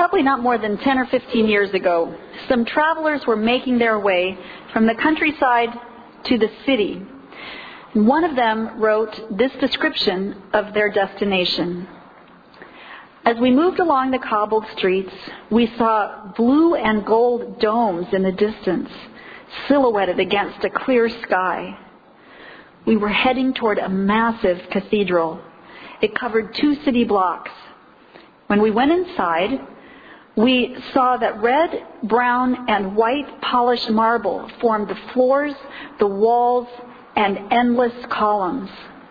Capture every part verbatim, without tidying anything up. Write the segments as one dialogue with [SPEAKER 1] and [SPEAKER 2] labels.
[SPEAKER 1] probably not more than ten or fifteen years ago, some travelers were making their way from the countryside to the city. One of them wrote this description of their destination. As we moved along the cobbled streets, we saw blue and gold domes in the distance, silhouetted against a clear sky. We were heading toward a massive cathedral. It covered two city blocks. When we went inside, we saw that red, brown, and white polished marble formed the floors, the walls, and endless columns.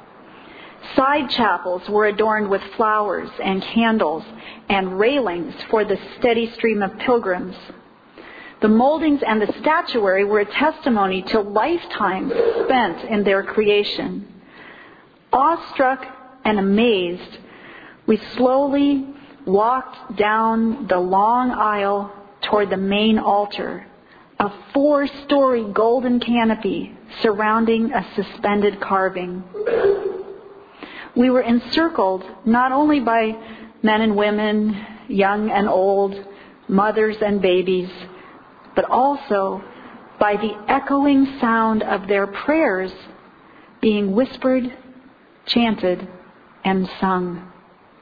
[SPEAKER 1] Side chapels were adorned with flowers and candles and railings for the steady stream of pilgrims. The moldings and the statuary were a testimony to lifetimes spent in their creation. Awestruck and amazed, we slowly walked down the long aisle toward the main altar, a four-story golden canopy surrounding a suspended carving. We were encircled not only by men and women, young and old, mothers and babies, but also by the echoing sound of their prayers being whispered, chanted, and sung.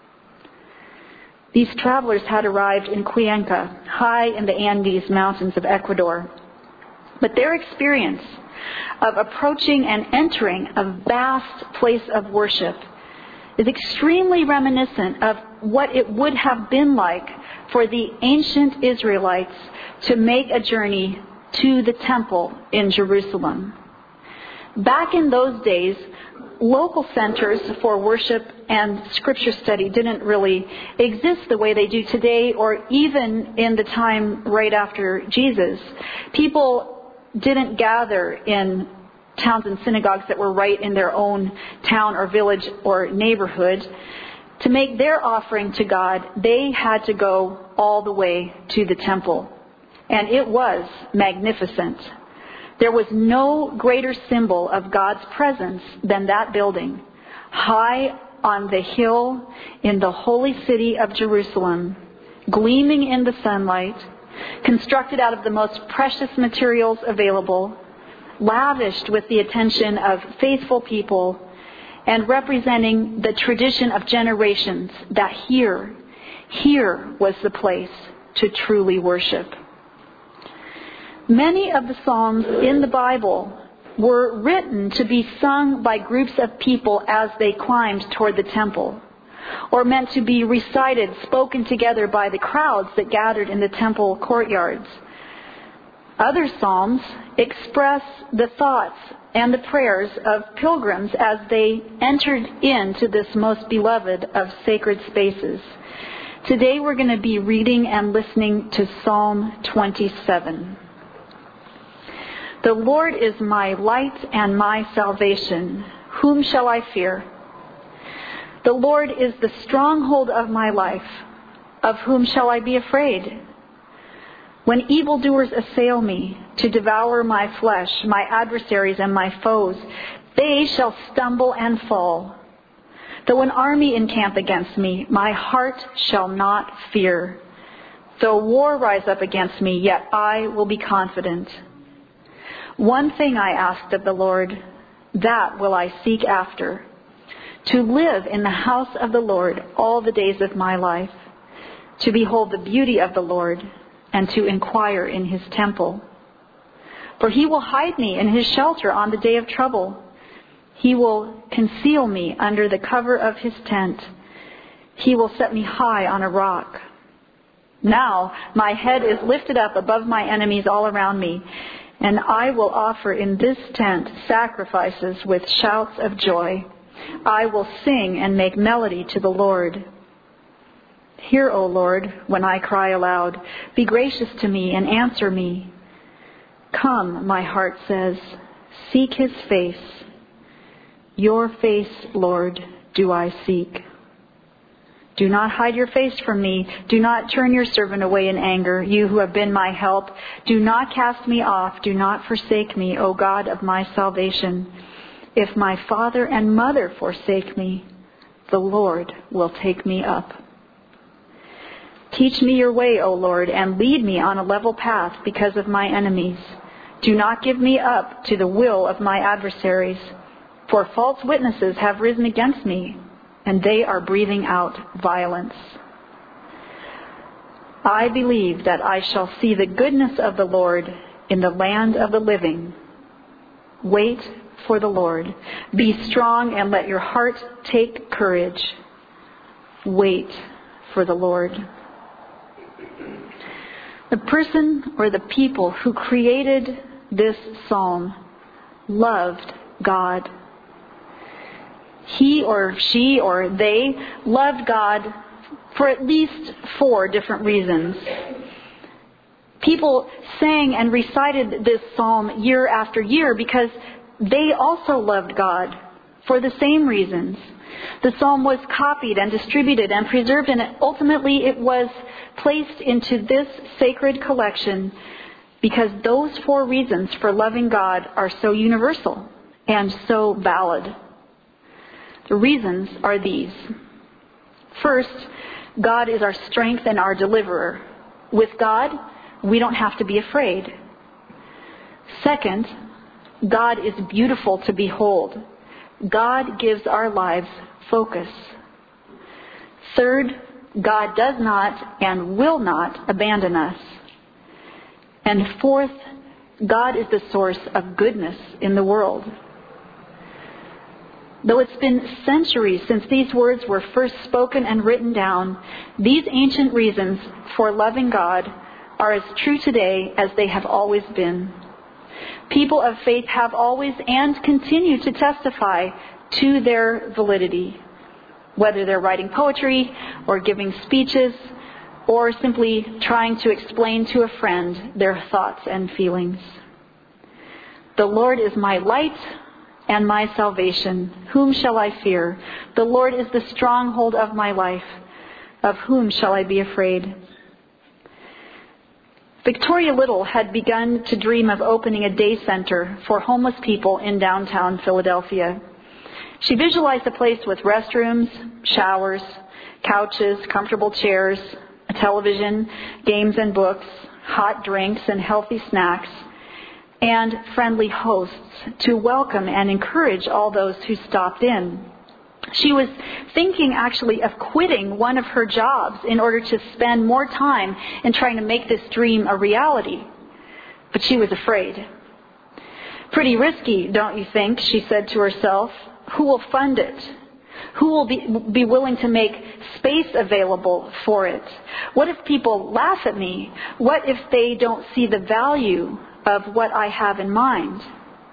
[SPEAKER 1] These travelers had arrived in Cuenca, high in the Andes Mountains of Ecuador. But their experience of approaching and entering a vast place of worship is extremely reminiscent of what it would have been like for the ancient Israelites to make a journey to the temple in Jerusalem. Back in those days, local centers for worship and scripture study didn't really exist the way they do today, or even in the time right after Jesus. People didn't gather in towns and synagogues that were right in their own town or village or neighborhood. To make their offering to God, they had to go all the way to the temple. And it was magnificent. There was no greater symbol of God's presence than that building, high on the hill in the holy city of Jerusalem, gleaming in the sunlight, constructed out of the most precious materials available, lavished with the attention of faithful people, and representing the tradition of generations that here, here was the place to truly worship. Many of the Psalms in the Bible were written to be sung by groups of people as they climbed toward the temple, or meant to be recited, spoken together by the crowds that gathered in the temple courtyards. Other psalms express the thoughts and the prayers of pilgrims as they entered into this most beloved of sacred spaces. Today we're going to be reading and listening to Psalm twenty-seven. The Lord is my light and my salvation. Whom shall I fear? The Lord is the stronghold of my life. Of whom shall I be afraid? When evildoers assail me to devour my flesh, my adversaries and my foes, they shall stumble and fall. Though an army encamp against me, my heart shall not fear. Though war rise up against me, yet I will be confident. One thing I asked of the Lord, that will I seek after, to live in the house of the Lord all the days of my life, to behold the beauty of the Lord, and to inquire in his temple. For he will hide me in his shelter on the day of trouble. He will conceal me under the cover of his tent. He will set me high on a rock. Now my head is lifted up above my enemies all around me, and I will offer in this tent sacrifices with shouts of joy. I will sing and make melody to the Lord. Hear, O Lord, when I cry aloud. Be gracious to me and answer me. Come, my heart says, seek his face. Your face, Lord, do I seek. Do not hide your face from me. Do not turn your servant away in anger, you who have been my help. Do not cast me off. Do not forsake me, O God of my salvation. If my father and mother forsake me, the Lord will take me up. Teach me your way, O Lord, and lead me on a level path because of my enemies. Do not give me up to the will of my adversaries, for false witnesses have risen against me, and they are breathing out violence. I believe that I shall see the goodness of the Lord in the land of the living. Wait for the Lord. Be strong and let your heart take courage. Wait for the Lord. The person or the people who created this psalm loved God. He or she or they loved God for at least four different reasons. People sang and recited this psalm year after year because they also loved God for the same reasons. The psalm was copied and distributed and preserved, and ultimately it was placed into this sacred collection because those four reasons for loving God are so universal and so valid. The reasons are these. First, God is our strength and our deliverer. With God, we don't have to be afraid. Second, God is beautiful to behold. God gives our lives focus. Third, God does not and will not abandon us. And fourth, God is the source of goodness in the world. Though it's been centuries since these words were first spoken and written down, these ancient reasons for loving God are as true today as they have always been. People of faith have always and continue to testify to their validity, whether they're writing poetry or giving speeches or simply trying to explain to a friend their thoughts and feelings. The Lord is my light and my salvation. Whom shall I fear? The Lord is the stronghold of my life. Of whom shall I be afraid? Victoria Little had begun to dream of opening a day center for homeless people in downtown Philadelphia. She visualized a place with restrooms, showers, couches, comfortable chairs, a television, games and books, hot drinks and healthy snacks, and friendly hosts to welcome and encourage all those who stopped in. She was thinking actually of quitting one of her jobs in order to spend more time in trying to make this dream a reality. But she was afraid. Pretty risky, don't you think? She said to herself. Who will fund it? Who will be, be willing to make space available for it? What if people laugh at me? What if they don't see the value of what I have in mind?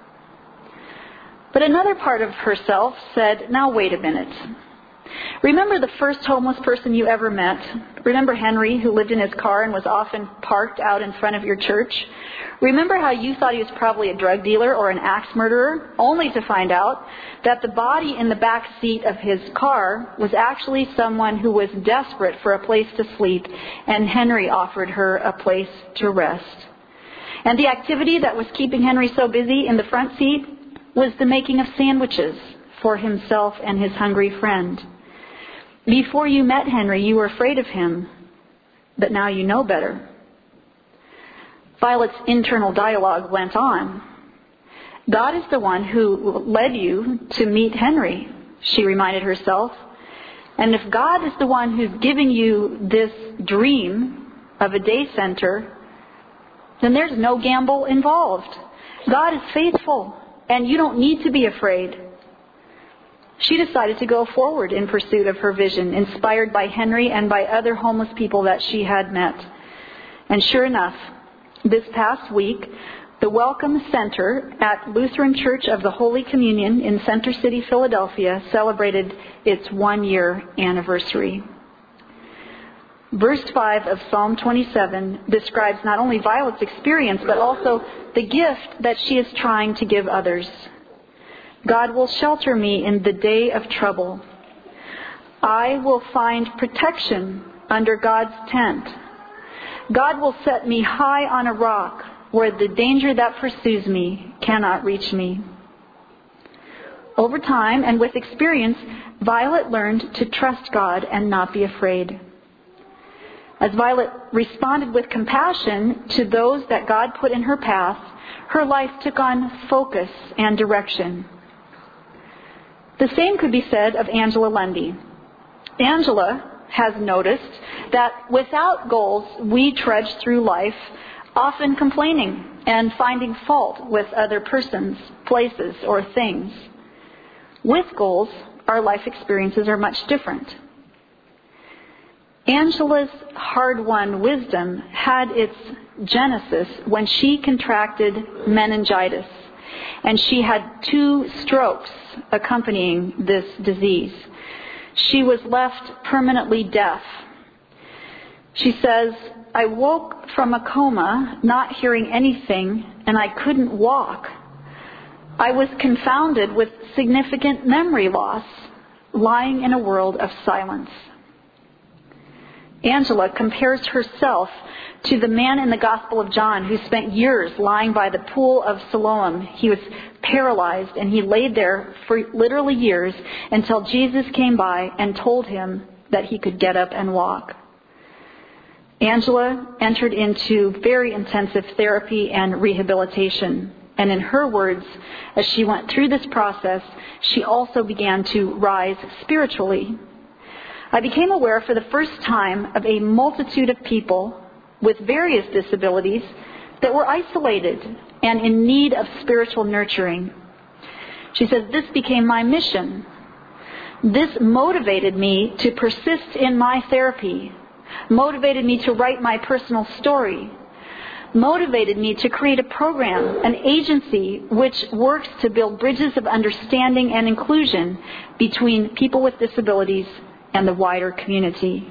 [SPEAKER 1] But another part of herself said, now wait a minute. Remember the first homeless person you ever met? Remember Henry, who lived in his car and was often parked out in front of your church? Remember how you thought he was probably a drug dealer or an axe murderer, only to find out that the body in the back seat of his car was actually someone who was desperate for a place to sleep, and Henry offered her a place to rest. And the activity that was keeping Henry so busy in the front seat was the making of sandwiches for himself and his hungry friend. Before you met Henry, you were afraid of him, but now you know better. Violet's internal dialogue went on. God is the one who led you to meet Henry, she reminded herself. And if God is the one who's giving you this dream of a day center, then there's no gamble involved. God is faithful, and you don't need to be afraid. She decided to go forward in pursuit of her vision, inspired by Henry and by other homeless people that she had met. And sure enough, this past week, the Welcome Center at Lutheran Church of the Holy Communion in Center City, Philadelphia, celebrated its one-year anniversary. Verse five of Psalm twenty-seven describes not only Violet's experience, but also the gift that she is trying to give others. God will shelter me in the day of trouble. I will find protection under God's tent. God will set me high on a rock where the danger that pursues me cannot reach me. Over time and with experience, Violet learned to trust God and not be afraid. As Violet responded with compassion to those that God put in her path, her life took on focus and direction. The same could be said of Angela Lundy. Angela has noticed that without goals, we trudge through life, often complaining and finding fault with other persons, places, or things. With goals, our life experiences are much different. Angela's hard-won wisdom had its genesis when she contracted meningitis, and she had two strokes accompanying this disease. She was left permanently deaf. She says, "I woke from a coma, not hearing anything, and I couldn't walk. I was confounded with significant memory loss, lying in a world of silence." Angela compares herself to the man in the Gospel of John who spent years lying by the pool of Siloam. He was paralyzed, and he laid there for literally years until Jesus came by and told him that he could get up and walk. Angela entered into very intensive therapy and rehabilitation. And in her words, as she went through this process, she also began to rise spiritually. "I became aware for the first time of a multitude of people with various disabilities that were isolated and in need of spiritual nurturing." She says, "This became my mission. This motivated me to persist in my therapy, motivated me to write my personal story, motivated me to create a program, an agency which works to build bridges of understanding and inclusion between people with disabilities and the wider community."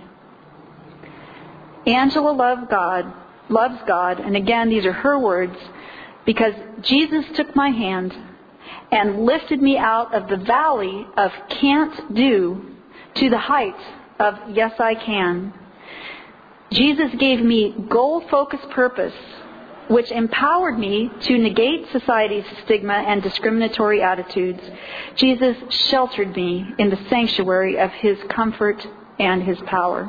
[SPEAKER 1] Angela loved God, loves God, and again, these are her words, "because Jesus took my hand and lifted me out of the valley of can't do to the height of yes I can. Jesus gave me goal-focused purpose, which empowered me to negate society's stigma and discriminatory attitudes. Jesus sheltered me in the sanctuary of his comfort and his power."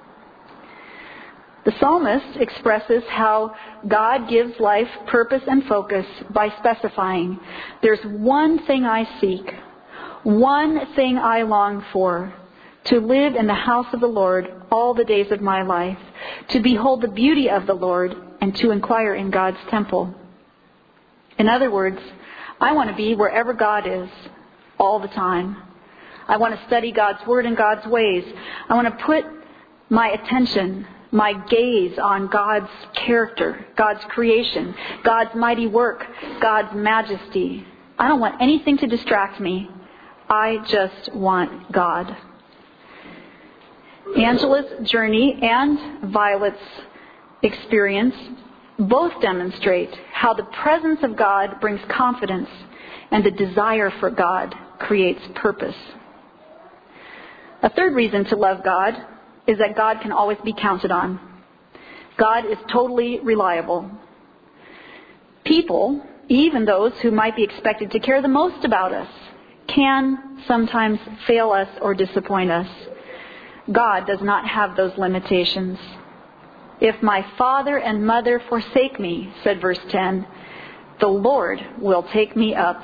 [SPEAKER 1] The psalmist expresses how God gives life purpose and focus by specifying, "There's one thing I seek, one thing I long for, to live in the house of the Lord all the days of my life, to behold the beauty of the Lord and to inquire in God's temple." In other words, I want to be wherever God is all the time. I want to study God's word and God's ways. I want to put my attention, my gaze on God's character, God's creation, God's mighty work, God's majesty. I don't want anything to distract me. I just want God. Angela's journey and Violet's experience both demonstrate how the presence of God brings confidence and the desire for God creates purpose. A third reason to love God is that God can always be counted on. God is totally reliable. People, even those who might be expected to care the most about us, can sometimes fail us or disappoint us. God does not have those limitations. "If my father and mother forsake me," said verse ten, "the Lord will take me up."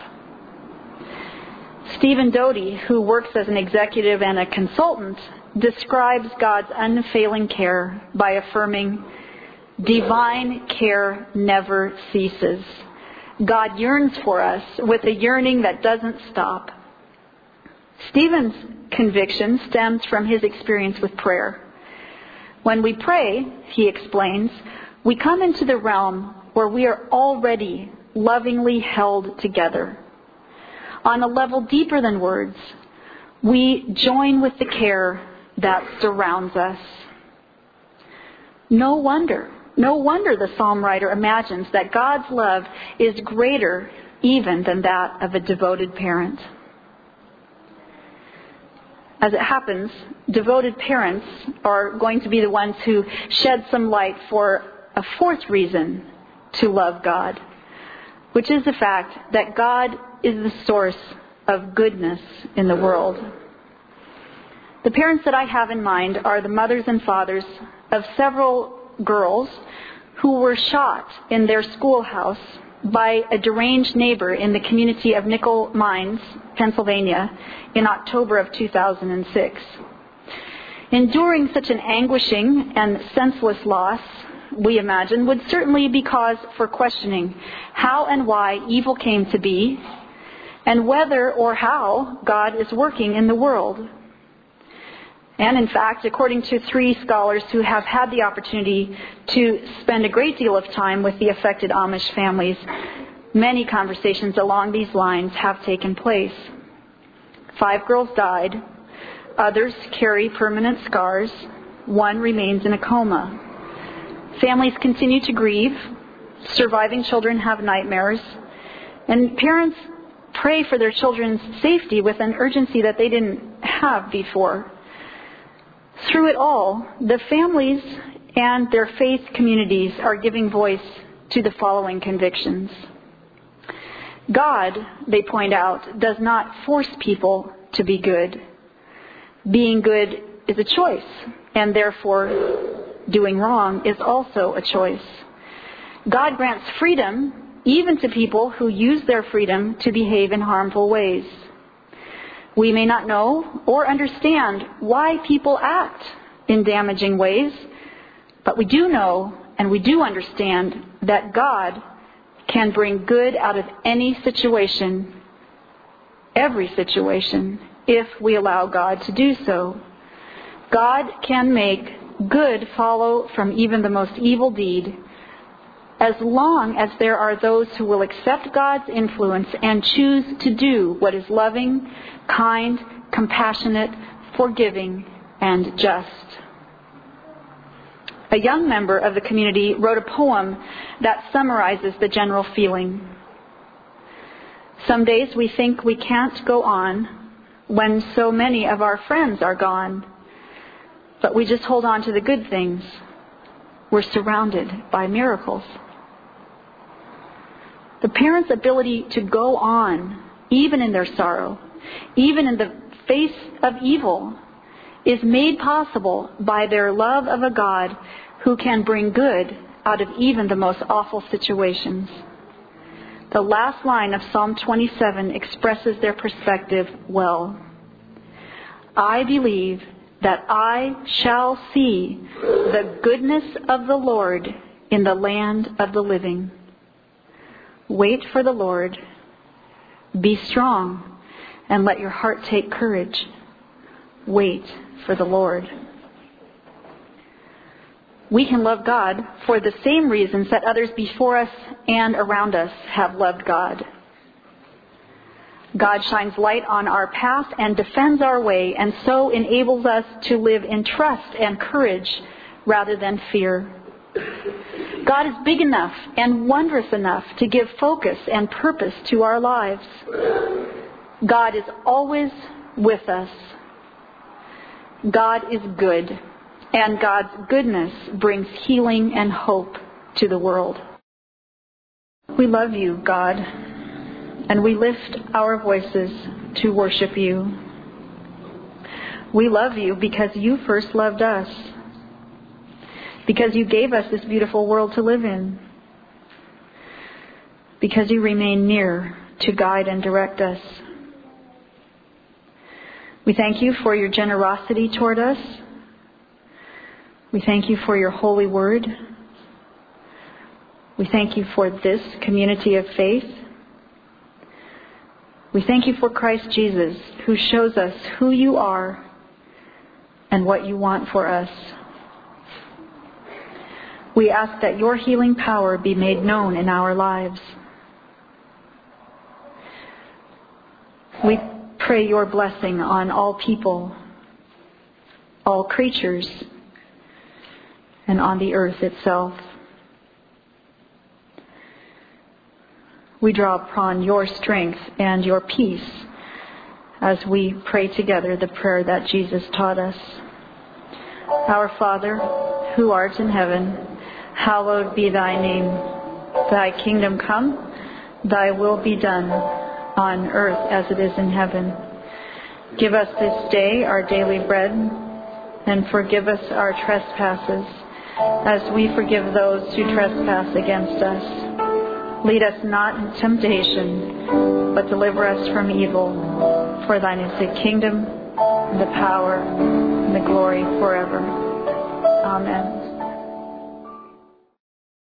[SPEAKER 1] Stephen Doty, who works as an executive and a consultant, describes God's unfailing care by affirming, "Divine care never ceases. God yearns for us with a yearning that doesn't stop." Stephen's conviction stems from his experience with prayer. When we pray, he explains, we come into the realm where we are already lovingly held together. On a level deeper than words, we join with the care that surrounds us. No wonder, no wonder the psalm writer imagines that God's love is greater even than that of a devoted parent. As it happens, devoted parents are going to be the ones who shed some light for a fourth reason to love God, which is the fact that God is the source of goodness in the world. The parents that I have in mind are the mothers and fathers of several girls who were shot in their schoolhouse by a deranged neighbor in the community of Nickel Mines, Pennsylvania, in October of two thousand six. Enduring such an anguishing and senseless loss, we imagine, would certainly be cause for questioning how and why evil came to be, and whether or how God is working in the world. And in fact, according to three scholars who have had the opportunity to spend a great deal of time with the affected Amish families, many conversations along these lines have taken place. Five girls died. Others carry permanent scars. One remains in a coma. Families continue to grieve. Surviving children have nightmares. And parents pray for their children's safety with an urgency that they didn't have before. Through it all, the families and their faith communities are giving voice to the following convictions. God, they point out, does not force people to be good. Being good is a choice, and therefore doing wrong is also a choice. God grants freedom even to people who use their freedom to behave in harmful ways. We may not know or understand why people act in damaging ways, but we do know and we do understand that God can bring good out of any situation, every situation, if we allow God to do so. God can make good follow from even the most evil deed, as long as there are those who will accept God's influence and choose to do what is loving, kind, compassionate, forgiving, and just. A young member of the community wrote a poem that summarizes the general feeling. Some days we think we can't go on when so many of our friends are gone, but we just hold on to the good things. We're surrounded by miracles. The parents' ability to go on, even in their sorrow, even in the face of evil, is made possible by their love of a God who can bring good out of even the most awful situations. The last line of Psalm twenty-seven expresses their perspective well. I believe that I shall see the goodness of the Lord in the land of the living. Wait for the Lord. Be strong and let your heart take courage. Wait for the Lord. We can love God for the same reasons that others before us and around us have loved God. God shines light on our path and defends our way, and so enables us to live in trust and courage rather than fear. God is big enough and wondrous enough to give focus and purpose to our lives. God is always with us. God is good, and God's goodness brings healing and hope to the world. We love you, God, and we lift our voices to worship you. We love you because you first loved us, because you gave us this beautiful world to live in, because you remain near to guide and direct us. We thank you for your generosity toward us. We thank you for your holy word. We thank you for this community of faith. We thank you for Christ Jesus, who shows us who you are and what you want for us. We ask that your healing power be made known in our lives. We pray your blessing on all people, all creatures, and on the earth itself. We draw upon your strength and your peace as we pray together the prayer that Jesus taught us. Our Father, who art in heaven, hallowed be thy name. Thy kingdom come, thy will be done, on earth as it is in heaven. Give us this day our daily bread, and forgive us our trespasses, as we forgive those who trespass against us. Lead us not into temptation, but deliver us from evil. For thine is the kingdom, and the power, and the glory forever. Amen.